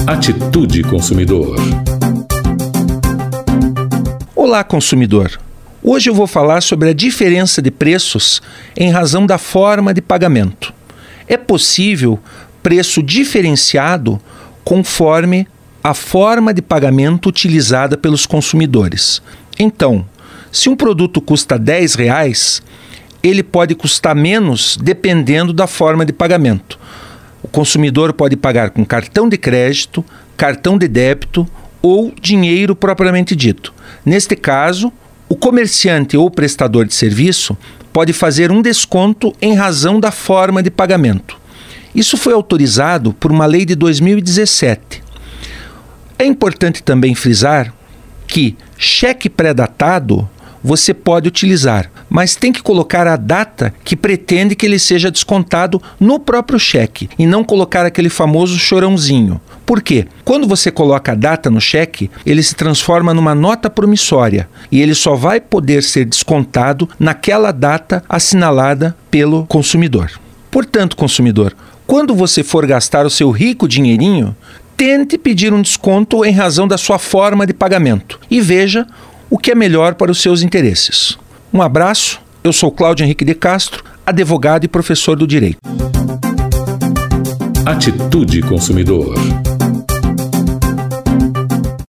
Atitude Consumidor. Olá, consumidor. Hoje eu vou falar sobre a diferença de preços em razão da forma de pagamento. É possível preço diferenciado conforme a forma de pagamento utilizada pelos consumidores. Então, se um produto custa R$10, ele pode custar menos dependendo da forma de pagamento. O consumidor pode pagar com cartão de crédito, cartão de débito ou dinheiro propriamente dito. Neste caso, o comerciante ou prestador de serviço pode fazer um desconto em razão da forma de pagamento. Isso foi autorizado por uma lei de 2017. É importante também frisar que cheque pré-datado você pode utilizar, mas tem que colocar a data que pretende que ele seja descontado no próprio cheque e não colocar aquele famoso chorãozinho. Por quê? Quando você coloca a data no cheque, ele se transforma numa nota promissória e ele só vai poder ser descontado naquela data assinalada pelo consumidor. Portanto, consumidor, quando você for gastar o seu rico dinheirinho, tente pedir um desconto em razão da sua forma de pagamento e veja o que é melhor para os seus interesses. Um abraço, eu sou Cláudio Henrique de Castro, advogado e professor do direito. Atitude Consumidor.